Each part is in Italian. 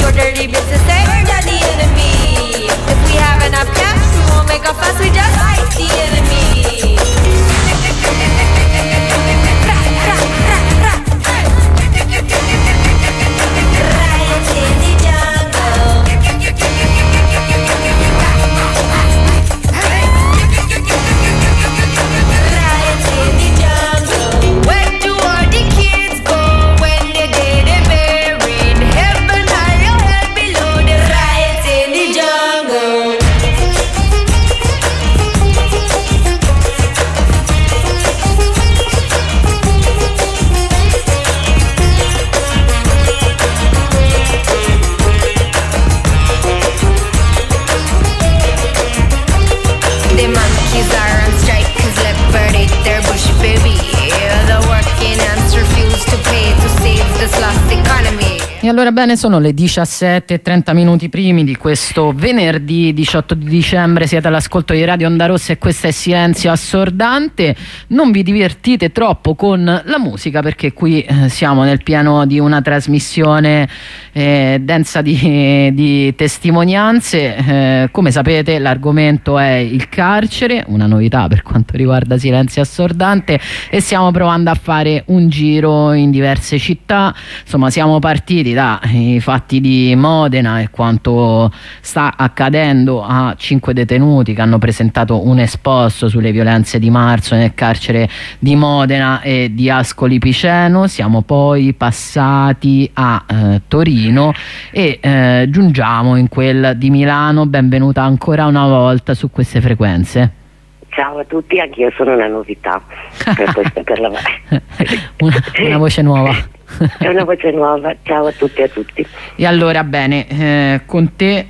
your dirty bitch to say we're not the enemy. If we have enough cash, we won't make a fuss, we just fight the enemy. Riots in the jungle. Riots in the jungle. Where do all the kids go when they dead and buried? Heaven high or hell below. The riots in the jungle. The monkeys are on strike 'cause leopard ate their bush baby. The working ants refuse to pay to save this lost economy. E allora bene, sono le 17:30 primi di questo venerdì 18 di dicembre, siete all'ascolto di Radio Onda Rossa e questo è Silenzio Assordante. Non vi divertite troppo con la musica perché qui siamo nel pieno di una trasmissione densa di testimonianze. Come sapete l'argomento è il carcere, una novità per quanto riguarda Silenzio Assordante, e stiamo provando a fare un giro in diverse città. Insomma, siamo partiti dai fatti di Modena e quanto sta accadendo a 5 detenuti che hanno presentato un esposto sulle violenze di marzo nel carcere di Modena e di Ascoli Piceno. Siamo poi passati a Torino e giungiamo in quel di Milano. Benvenuta ancora una volta su queste frequenze. Ciao a tutti, anch'io sono una novità per la una voce nuova. È una voce nuova. Ciao a tutti e a tutti. E allora bene, con te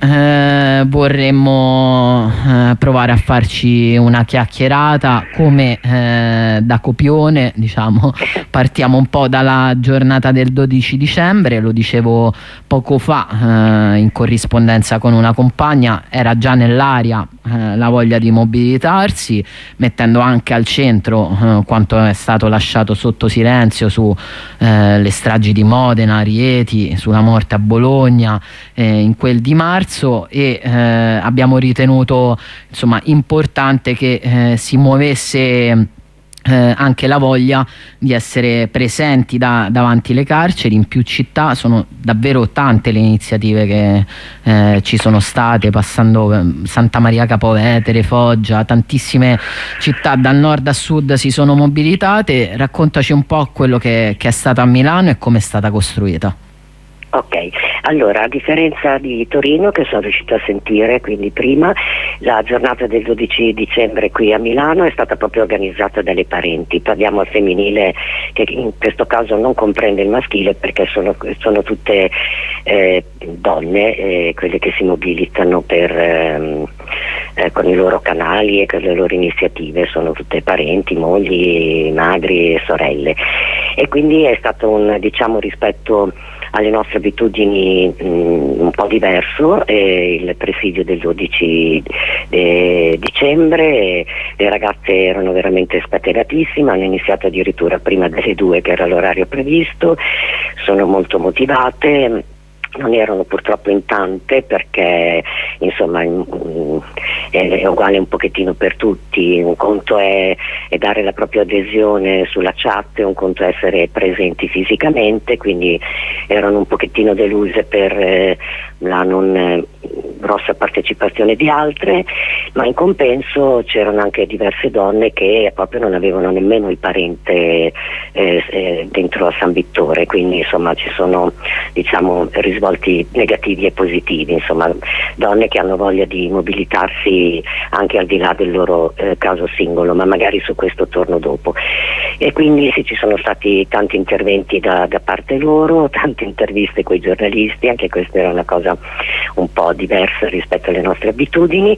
vorremmo provare a farci una chiacchierata come da copione, diciamo. Partiamo un po' dalla giornata del 12 dicembre, lo dicevo poco fa in corrispondenza con una compagna, era già nell'aria la voglia di mobilitarsi, mettendo anche al centro quanto è stato lasciato sotto silenzio su le stragi di Modena, Rieti, sulla morte a Bologna, in quel di marzo, e abbiamo ritenuto insomma importante che si muovesse anche la voglia di essere presenti davanti alle carceri in più città. Sono davvero tante le iniziative che ci sono state, passando Santa Maria Capua Vetere, Foggia, tantissime città dal nord a sud si sono mobilitate. Raccontaci un po' quello che è stato a Milano e come è stata costruita. Ok, allora a differenza di Torino, che sono riuscita a sentire quindi prima, la giornata del 12 dicembre qui a Milano è stata proprio organizzata dalle parenti. Parliamo al femminile, che in questo caso non comprende il maschile perché sono tutte donne, quelle che si mobilitano con i loro canali e con le loro iniziative, sono tutte parenti, mogli, madri e sorelle, e quindi è stato un, diciamo, rispetto alle nostre abitudini un po' diverso, il presidio del 12 dicembre, le ragazze erano veramente scatenatissime, hanno iniziato addirittura prima delle 2 che era l'orario previsto, sono molto motivate. Non erano purtroppo in tante perché insomma è uguale un pochettino per tutti. Un conto è dare la propria adesione sulla chat, un conto è essere presenti fisicamente, quindi erano un pochettino deluse per la non grossa partecipazione di altre, ma in compenso c'erano anche diverse donne che proprio non avevano nemmeno il parente dentro a San Vittore, quindi insomma ci sono, diciamo, risvolti negativi e positivi, insomma donne che hanno voglia di mobilitarsi anche al di là del loro caso singolo, ma magari su questo torno dopo. E quindi sì, ci sono stati tanti interventi da parte loro, tante interviste con i giornalisti, anche questa era una cosa un po' diversa rispetto alle nostre abitudini,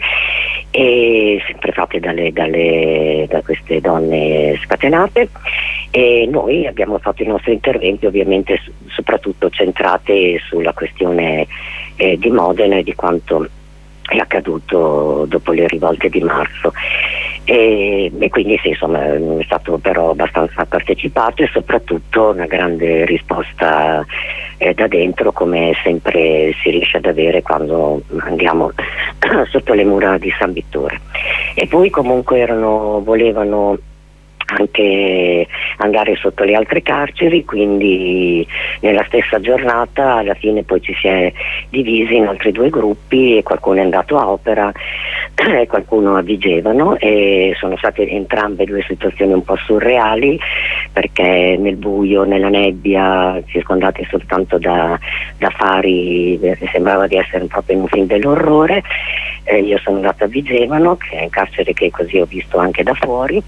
e sempre fatte da queste donne scatenate. E noi abbiamo fatto i nostri interventi ovviamente soprattutto centrati sulla questione di Modena e di quanto è accaduto dopo le rivolte di marzo. e quindi sì, insomma, è stato però abbastanza partecipato e soprattutto una grande risposta da dentro, come sempre si riesce ad avere quando andiamo sotto le mura di San Vittore. E poi comunque volevano anche andare sotto le altre carceri, quindi nella stessa giornata alla fine poi ci si è divisi in altri 2 gruppi e qualcuno è andato a Opera e qualcuno a Vigevano, e sono state entrambe 2 situazioni un po' surreali, perché nel buio, nella nebbia, circondati soltanto da fari, sembrava di essere proprio in un film dell'orrore. Io sono andata a Vigevano, che è un carcere che così ho visto anche da fuori,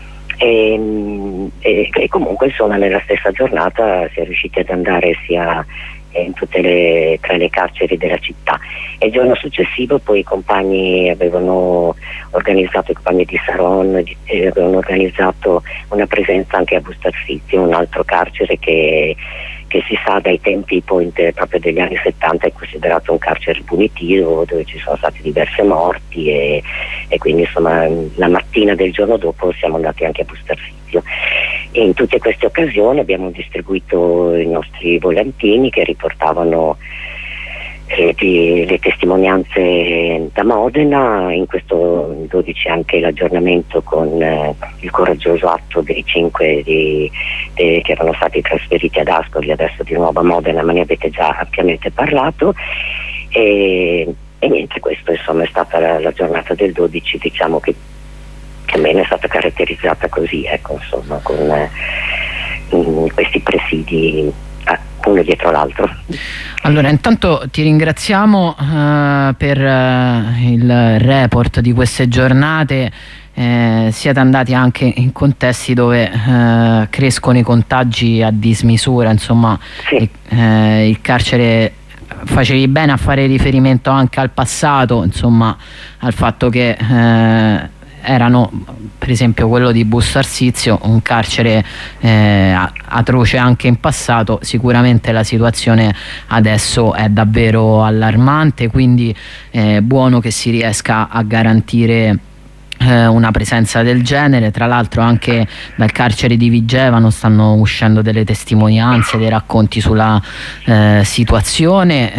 e comunque insomma nella stessa giornata si è riusciti ad andare sia in tutte tra le carceri della città, e il giorno successivo poi i compagni avevano organizzato, i compagni di Saron avevano organizzato una presenza anche a Busto Arsizio, un altro carcere che si sa dai tempi proprio degli anni 70 è considerato un carcere punitivo, dove ci sono state diverse morti, e quindi insomma la mattina del giorno dopo siamo andati anche a Busto Arsizio, e in tutte queste occasioni abbiamo distribuito i nostri volantini che riportavano le testimonianze da Modena. In questo 12 anche l'aggiornamento con il coraggioso atto dei 5 che erano stati trasferiti ad Ascoli, adesso di nuovo a Modena, ma ne avete già ampiamente parlato, e niente, questo insomma è stata la giornata del 12, diciamo che almeno è stata caratterizzata così, ecco, insomma, con questi presidi uno dietro l'altro. Allora, intanto ti ringraziamo per il report di queste giornate. Siete andati anche in contesti dove crescono i contagi a dismisura, insomma, sì. Il carcere, facevi bene a fare riferimento anche al passato, insomma, al fatto che erano, per esempio quello di Busto Arsizio, un carcere atroce anche in passato. Sicuramente la situazione adesso è davvero allarmante, quindi è buono che si riesca a garantire una presenza del genere. Tra l'altro anche dal carcere di Vigevano stanno uscendo delle testimonianze, dei racconti sulla situazione,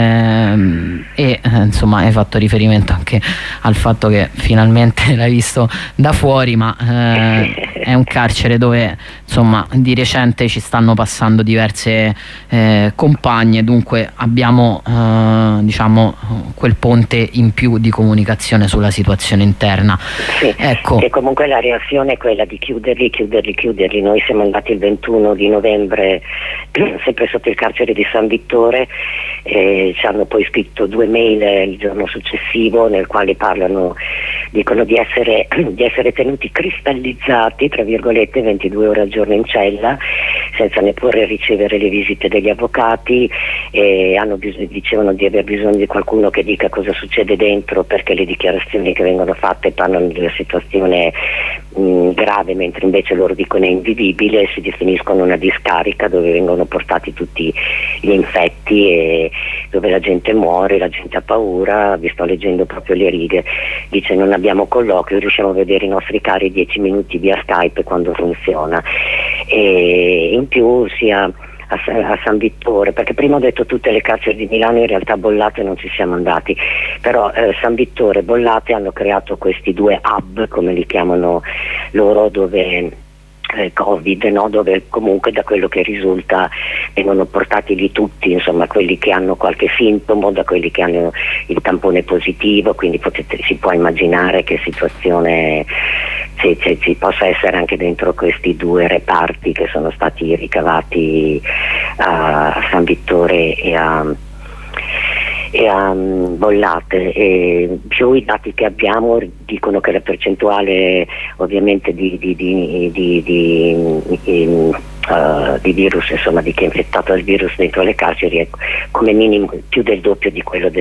e insomma hai fatto riferimento anche al fatto che finalmente l'hai visto da fuori, ma è un carcere dove insomma di recente ci stanno passando diverse compagne, dunque abbiamo diciamo quel ponte in più di comunicazione sulla situazione interna. Sì, ecco. E comunque la reazione è quella di chiuderli. Noi siamo andati il 21 di novembre sempre sotto il carcere di San Vittore, ci hanno poi scritto 2 mail il giorno successivo nel quale dicono di essere tenuti cristallizzati, tra virgolette, 22 ore al giorno in cella, senza neppure ricevere le visite degli avvocati, e dicevano di aver bisogno di qualcuno che dica cosa succede dentro, perché le dichiarazioni che vengono fatte parlano di una situazione grave, mentre invece loro dicono è invivibile, e si definiscono una discarica dove vengono portati tutti gli infetti e dove la gente muore, la gente ha paura. Vi sto leggendo proprio le righe, dice: non abbiamo colloquio, riusciamo a vedere i nostri cari 10 minuti via Skype quando funziona, e in più sia a San Vittore, perché prima ho detto tutte le carceri di Milano, in realtà Bollate non ci siamo andati, però San Vittore e Bollate hanno creato questi 2 hub, come li chiamano loro, dove Covid, no? Dove comunque da quello che risulta vengono portati lì tutti, insomma, quelli che hanno qualche sintomo, da quelli che hanno il tampone positivo, quindi si può immaginare che situazione ci possa essere anche dentro questi 2 reparti che sono stati ricavati a San Vittore e a Bollate. E più i dati che abbiamo dicono che la percentuale ovviamente di virus, insomma, di chi è infettato dal virus dentro le carceri è come minimo più del doppio di quello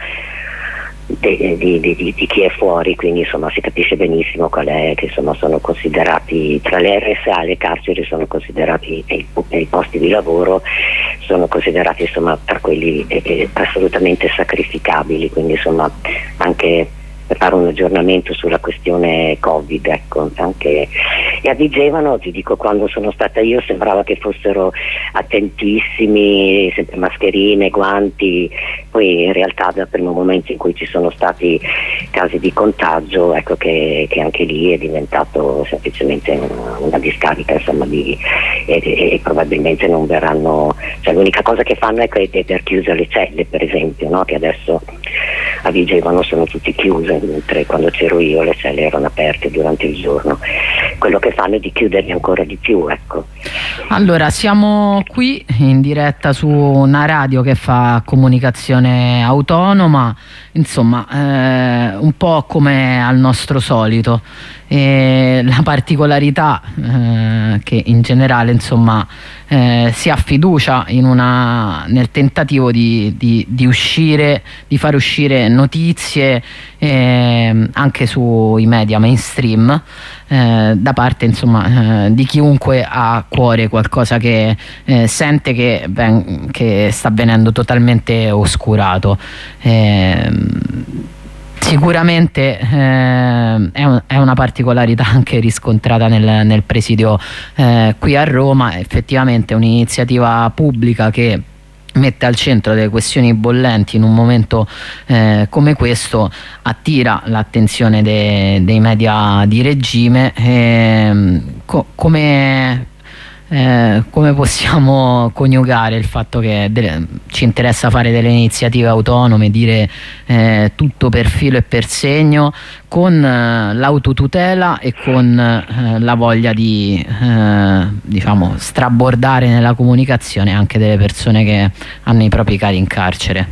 di chi è fuori, quindi insomma si capisce benissimo qual è, che insomma sono considerati tra le RSA e le carceri, sono considerati, e i posti di lavoro sono considerati insomma tra quelli assolutamente sacrificabili, quindi insomma anche fare un aggiornamento sulla questione Covid, ecco, anche, e a Vigevano, ti dico, quando sono stata io sembrava che fossero attentissimi, sempre mascherine, guanti, poi in realtà dal primo momento in cui ci sono stati casi di contagio, ecco che anche lì è diventato semplicemente una discarica, insomma, e probabilmente non verranno, cioè l'unica cosa che fanno è aver chiuse le celle, per esempio, no? Che adesso a Vigevano sono tutte chiuse, mentre quando c'ero io le celle erano aperte durante il giorno. Quello che fanno è di chiuderli ancora di più, ecco. Allora, siamo qui in diretta su una radio che fa comunicazione autonoma, insomma, un po' come al nostro solito. La particolarità che in generale, insomma, si ha fiducia nel tentativo di uscire, di far uscire notizie anche sui media mainstream, da parte, insomma, di chiunque ha a cuore qualcosa che sente che sta venendo totalmente oscurato. Sicuramente è una particolarità anche riscontrata nel presidio qui a Roma. Effettivamente è un'iniziativa pubblica che mette al centro delle questioni bollenti in un momento come questo, attira l'attenzione dei media di regime. Come possiamo coniugare il fatto che ci interessa fare delle iniziative autonome, dire tutto per filo e per segno, con l'autotutela e con la voglia di diciamo strabordare nella comunicazione anche delle persone che hanno i propri cari in carcere?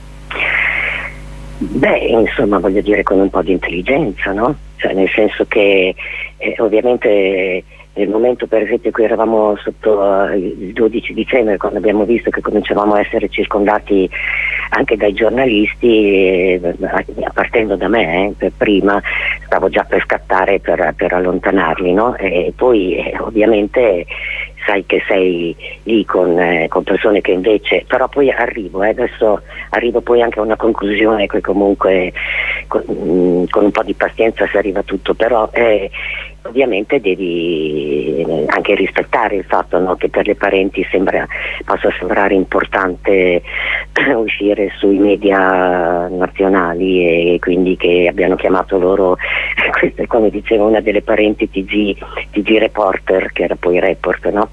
Beh, insomma, voglio dire, con un po' di intelligenza, no? Cioè, nel senso che ovviamente nel momento, per esempio, in cui eravamo sotto il 12 dicembre, quando abbiamo visto che cominciavamo a essere circondati anche dai giornalisti, partendo da me, per prima, stavo già per scattare per allontanarli, no? E poi ovviamente sai che sei lì con persone che invece, però poi adesso arrivo poi anche a una conclusione che comunque con un po' di pazienza si arriva a tutto, però ovviamente devi anche rispettare il fatto, no, che per le parenti possa sembrare importante uscire sui media nazionali, e quindi che abbiano chiamato loro, questa è, come diceva una delle parenti, TG reporter, che era poi report, no?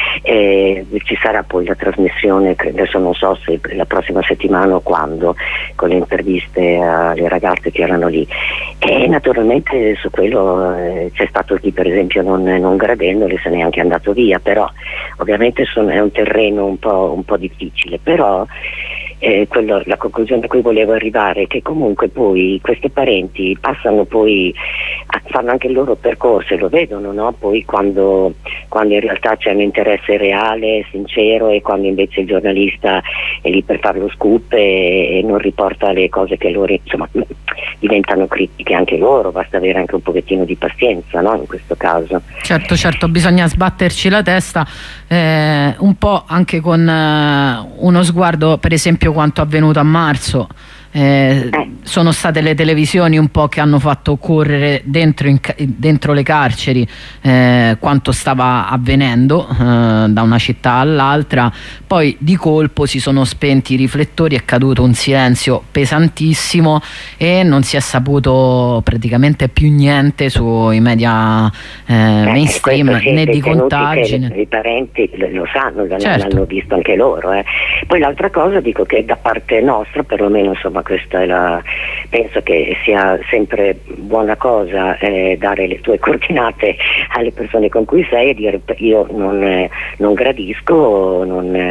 Ci sarà poi la trasmissione, adesso non so se la prossima settimana o quando, con le interviste alle ragazze che erano lì, e naturalmente su quello c'è stato chi, per esempio, non gradendole se n'è anche andato via, però ovviamente è un terreno un po' difficile, però la conclusione a cui volevo arrivare è che comunque poi questi parenti passano poi fanno anche il loro percorso e lo vedono, no? Poi quando in realtà c'è un interesse reale, sincero, e quando invece il giornalista è lì per fare lo scoop e non riporta le cose che loro, insomma, diventano critiche anche loro. Basta avere anche un pochettino di pazienza, no? In questo caso. Certo, bisogna sbatterci la testa un po' anche con uno sguardo, per esempio, quanto avvenuto a marzo. Sono state le televisioni un po' che hanno fatto correre dentro le carceri quanto stava avvenendo da una città all'altra, poi di colpo si sono spenti i riflettori, è caduto un silenzio pesantissimo e non si è saputo praticamente più niente sui media mainstream, né di contagine. I parenti lo sanno, certo. L'hanno visto anche loro. Poi l'altra cosa, dico che da parte nostra, perlomeno, insomma, questa è penso che sia sempre buona cosa dare le tue coordinate alle persone con cui sei e dire: io non gradisco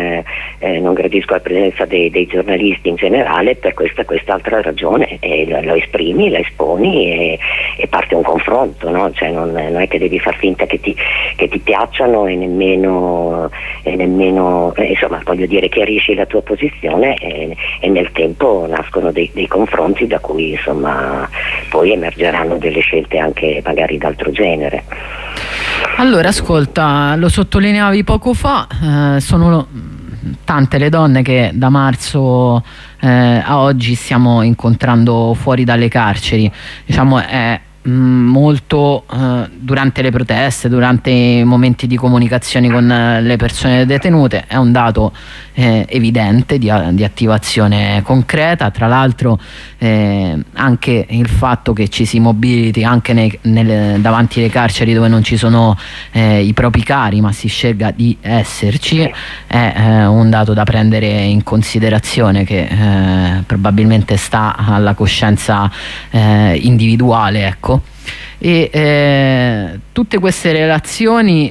la presenza dei giornalisti in generale per quest'altra ragione, e lo esprimi, la esponi e parte un confronto, no? Cioè non è che devi far finta che ti piacciono e nemmeno insomma, voglio dire, chiarisci la tua posizione e nel tempo nascono dei confronti da cui, insomma, poi emergeranno delle scelte anche magari d'altro genere. Allora, ascolta, lo sottolineavi poco fa, sono tante le donne che da marzo a oggi stiamo incontrando fuori dalle carceri. Diciamo è molto durante le proteste, durante i momenti di comunicazione con le persone detenute, è un dato evidente di attivazione concreta. Tra l'altro anche il fatto che ci si mobiliti anche davanti alle carceri dove non ci sono i propri cari, ma si scelga di esserci, è un dato da prendere in considerazione, che probabilmente sta alla coscienza individuale, ecco. E tutte queste relazioni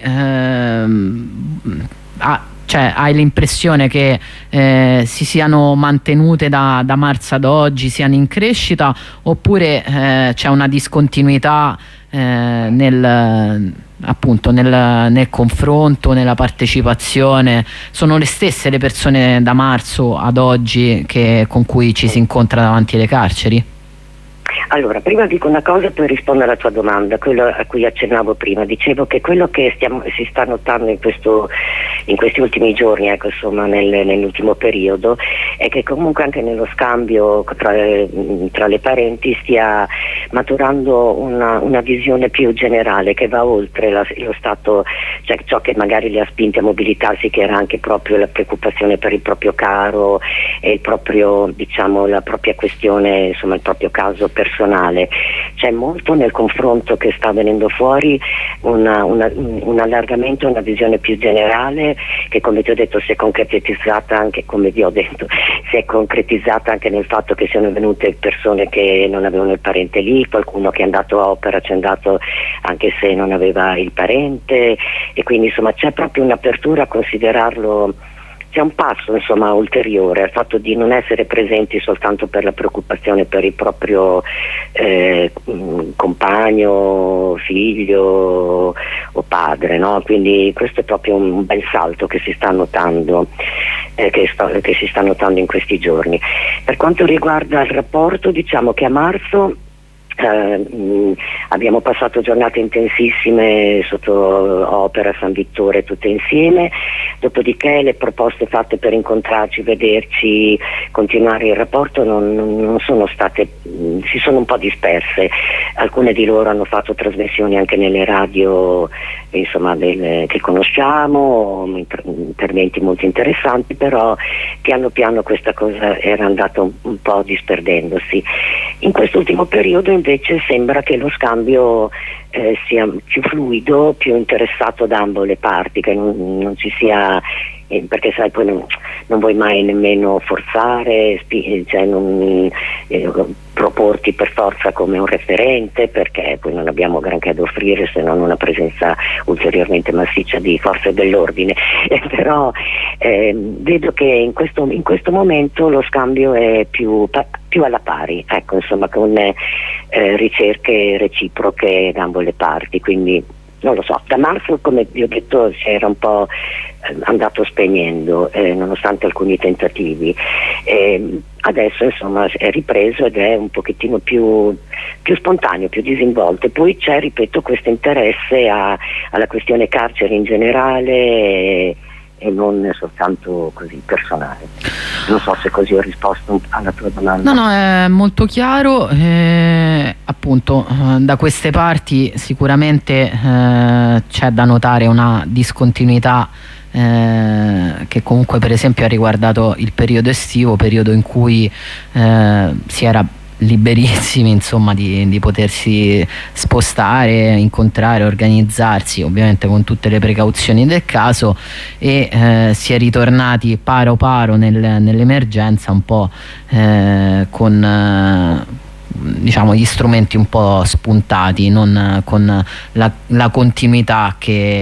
cioè, hai l'impressione che si siano mantenute da marzo ad oggi, siano in crescita, oppure c'è una discontinuità nel confronto, nella partecipazione? Sono le stesse le persone da marzo ad oggi con cui ci si incontra davanti alle carceri? Allora, prima dico una cosa, poi rispondo alla tua domanda, quello a cui accennavo prima. Dicevo che quello che si sta notando in questi ultimi giorni, ecco, insomma, nell'ultimo periodo, è che comunque anche nello scambio tra le parenti stia maturando una visione più generale, che va oltre lo stato, cioè ciò che magari li ha spinti a mobilitarsi, che era anche proprio la preoccupazione per il proprio caro e il proprio, diciamo, la propria questione, insomma, il proprio caso personale. C'è molto nel confronto che sta venendo fuori un allargamento, una visione più generale, che, come ti ho detto, si è concretizzata anche, come vi ho detto, si è concretizzata anche nel fatto che siano venute persone che non avevano il parente lì, qualcuno che è andato a opera c'è andato anche se non aveva il parente, e quindi insomma c'è proprio un'apertura a considerarlo. C'è un passo, insomma, ulteriore al fatto di non essere presenti soltanto per la preoccupazione per il proprio compagno, figlio o padre, no? Quindi questo è proprio un bel salto che si sta notando, che si sta notando in questi giorni. Per quanto riguarda il rapporto, diciamo che a marzo abbiamo passato giornate intensissime sotto Opera San Vittore tutte insieme, dopodiché le proposte fatte per incontrarci, vederci, continuare il rapporto non sono state, si sono un po' disperse. Alcune di loro hanno fatto trasmissioni anche nelle radio, insomma, che conosciamo, interventi molto interessanti, però piano piano questa cosa era andata un po' disperdendosi. In quest'ultimo periodo invece sembra che lo scambio sia più fluido, più interessato da ambo le parti, che non ci sia, perché sai, poi non vuoi mai nemmeno forzare, cioè proporti per forza come un referente, perché poi non abbiamo granché da offrire se non una presenza ulteriormente massiccia di forze dell'ordine, però vedo che in questo momento lo scambio è più alla pari, ecco, insomma, con ricerche reciproche da ambo le parti, quindi non lo so, da marzo, come vi ho detto, si era un po' andato spegnendo, nonostante alcuni tentativi. Adesso insomma è ripreso ed è un pochettino più spontaneo, più disinvolto. E poi c'è, ripeto, questo interesse alla questione carcere in generale e non soltanto così personale. Non so se così ho risposto alla tua domanda. No, è molto chiaro. Appunto, da queste parti sicuramente c'è da notare una discontinuità che comunque per esempio ha riguardato il periodo estivo, periodo in cui si era liberissimi, insomma, di potersi spostare, incontrare, organizzarsi, ovviamente con tutte le precauzioni del caso, e si è ritornati paro paro nell'emergenza, un po' con diciamo gli strumenti un po' spuntati, non con la continuità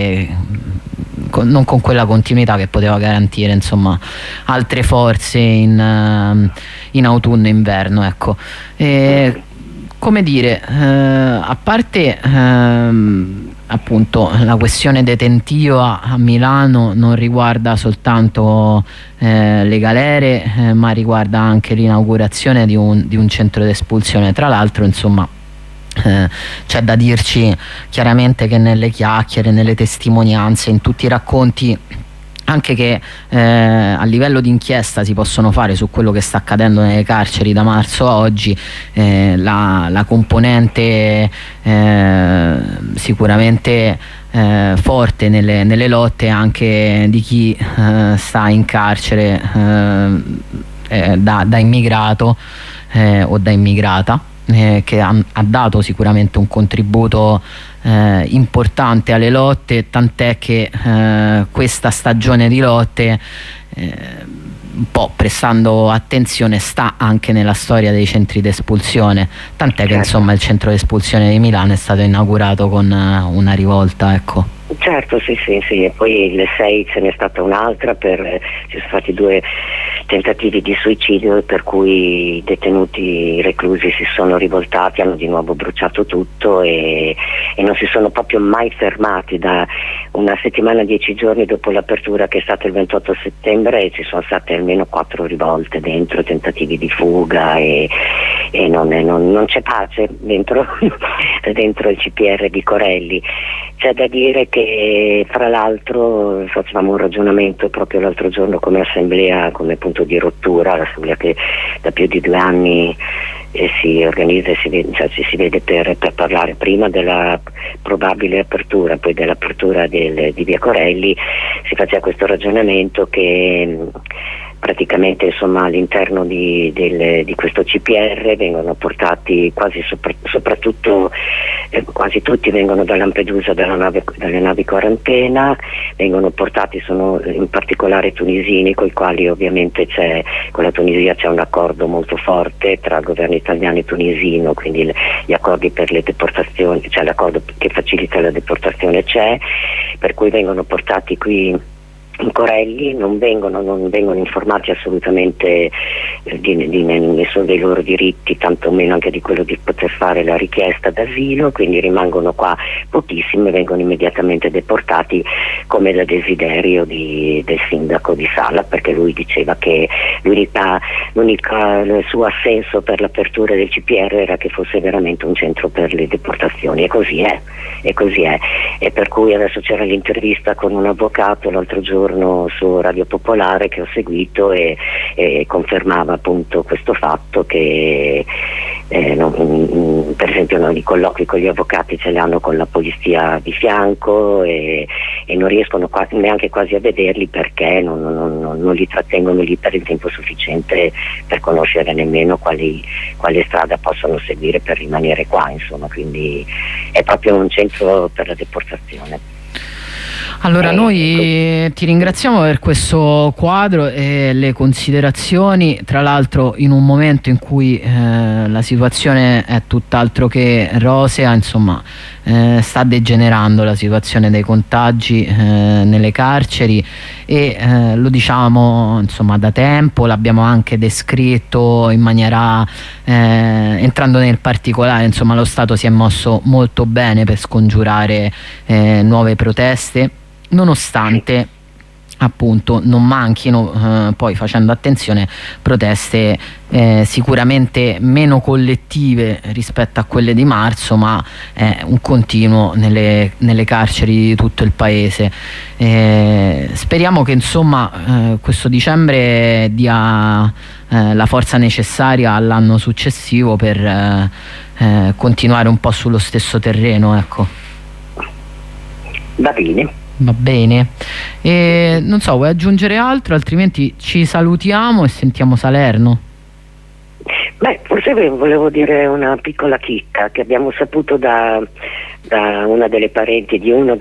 non con quella continuità che poteva garantire, insomma, altre forze in autunno e inverno, ecco. Come dire, a parte appunto la questione detentiva a Milano non riguarda soltanto le galere, ma riguarda anche l'inaugurazione di un centro d'espulsione. Tra l'altro, insomma, c'è da dirci chiaramente che nelle chiacchiere, nelle testimonianze, in tutti i racconti anche che a livello di inchiesta si possono fare su quello che sta accadendo nelle carceri da marzo a oggi. La componente sicuramente forte nelle lotte anche di chi sta in carcere da immigrato o da immigrata, che ha dato sicuramente un contributo importante alle lotte, tant'è che questa stagione di lotte, un po' prestando attenzione, sta anche nella storia dei centri d'espulsione, tant'è che insomma il centro d'espulsione di Milano è stato inaugurato con una rivolta, ecco. Certo, sì, e poi il 6 ce n'è stata un'altra, ci sono stati 2 tentativi di suicidio per cui i detenuti reclusi si sono rivoltati, hanno di nuovo bruciato tutto e non si sono proprio mai fermati. Da una settimana, 10 giorni dopo l'apertura, che è stata il 28 settembre, ci sono state almeno 4 rivolte dentro, tentativi di fuga e non c'è pace dentro il CPR di Corelli. C'è da dire che, fra l'altro, facevamo un ragionamento proprio l'altro giorno come assemblea, come punto di rottura, l'assemblea che da più di 2 anni si organizza e si vede per parlare prima della probabile apertura, poi dell'apertura di Via Corelli. Si faceva questo ragionamento che praticamente, insomma, all'interno di questo CPR vengono portati soprattutto quasi tutti vengono da Lampedusa, dalle navi quarantena, vengono portati, sono in particolare tunisini, con i quali ovviamente con la Tunisia c'è un accordo molto forte tra il governo italiano e tunisino, quindi gli accordi per le deportazioni, cioè l'accordo che facilita la deportazione c'è, per cui vengono portati qui in Corelli, non vengono informati assolutamente di nessuno dei loro diritti, tantomeno anche di quello di poter fare la richiesta d'asilo, quindi rimangono qua pochissimi e vengono immediatamente deportati, come da desiderio del sindaco di Sala, perché lui diceva che il suo assenso per l'apertura del CPR era che fosse veramente un centro per le deportazioni, e così è, e per cui adesso c'era l'intervista con un avvocato l'altro giorno su Radio Popolare che ho seguito e confermava appunto questo fatto, che per esempio i colloqui con gli avvocati ce li hanno con la polizia di fianco e non riescono neanche quasi a vederli, perché non li trattengono lì per il tempo sufficiente per conoscere nemmeno quale strada possono seguire per rimanere qua, insomma, quindi è proprio un centro per la deportazione. Allora noi ti ringraziamo per questo quadro e le considerazioni, tra l'altro in un momento in cui la situazione è tutt'altro che rosea, insomma sta degenerando la situazione dei contagi nelle carceri e lo diciamo insomma da tempo, l'abbiamo anche descritto in maniera entrando nel particolare, insomma lo Stato si è mosso molto bene per scongiurare nuove proteste, nonostante appunto non manchino poi, facendo attenzione, proteste sicuramente meno collettive rispetto a quelle di marzo, ma un continuo nelle carceri di tutto il paese. Speriamo che insomma questo dicembre dia la forza necessaria all'anno successivo per continuare un po' sullo stesso terreno, ecco. Va bene. Va bene, non so, vuoi aggiungere altro? Altrimenti ci salutiamo e sentiamo Salerno. Beh, forse volevo dire una piccola chicca che abbiamo saputo da una delle parenti di una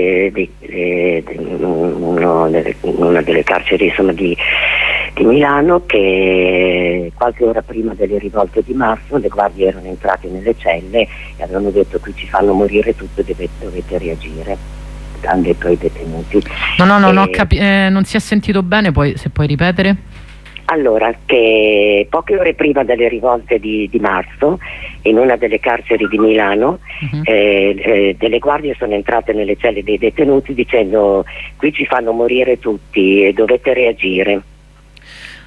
delle carceri, insomma, di Milano, che qualche ora prima delle rivolte di marzo le guardie erano entrate nelle celle e avevano detto: qui ci fanno morire tutto, dovete reagire. Hanno detto ai detenuti. Non si è sentito bene, se puoi ripetere. Allora, che poche ore prima delle rivolte di marzo, in una delle carceri di Milano, delle guardie sono entrate nelle celle dei detenuti dicendo: qui ci fanno morire tutti e dovete reagire.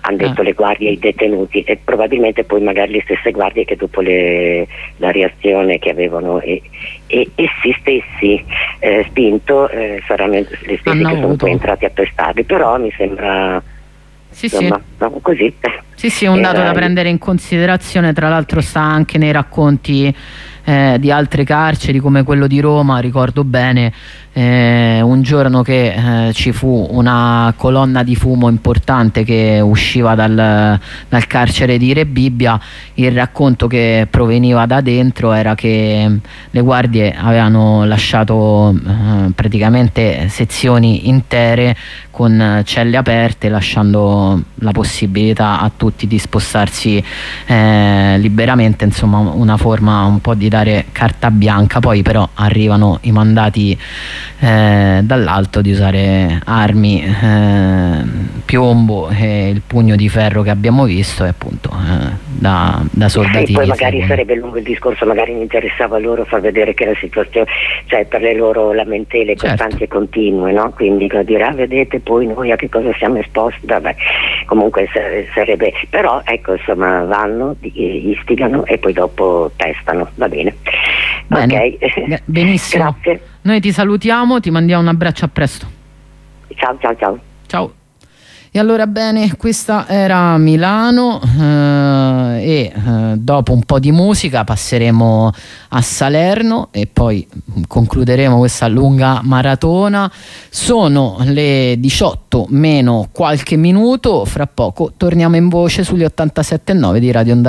hanno detto le guardie ai detenuti, e probabilmente poi magari le stesse guardie che dopo la reazione che avevano essi stessi spinto saranno le stesse che sono poi entrati a pestarli, però mi sembra insomma, no, così. Sì, un dato da prendere in considerazione, tra l'altro sta anche nei racconti di altre carceri come quello di Roma. Ricordo bene un giorno che ci fu una colonna di fumo importante che usciva dal carcere di Rebibbia. Il racconto che proveniva da dentro era che le guardie avevano lasciato praticamente sezioni intere con celle aperte, lasciando la possibilità a tutti di spostarsi liberamente, insomma una forma un po' di dare carta bianca. Poi però arrivano i mandati dall'alto di usare armi, piombo e il pugno di ferro che abbiamo visto, e appunto da soldati. Poi magari sarebbe lungo il discorso, magari mi interessava a loro far vedere che la situazione, cioè per le loro lamentele costanti e continue, no? Quindi dire vedete poi noi a che cosa siamo esposti, vabbè, comunque sarebbe, però ecco, insomma, vanno, istigano e poi dopo testano, va bene. Bene. Ok. Benissimo. Grazie. Noi ti salutiamo, ti mandiamo un abbraccio, a presto. Ciao. E allora bene, questa era Milano, e dopo un po' di musica passeremo a Salerno e poi concluderemo questa lunga maratona. Sono le 18 meno qualche minuto, fra poco torniamo in voce sugli 87.9 di Radio Onda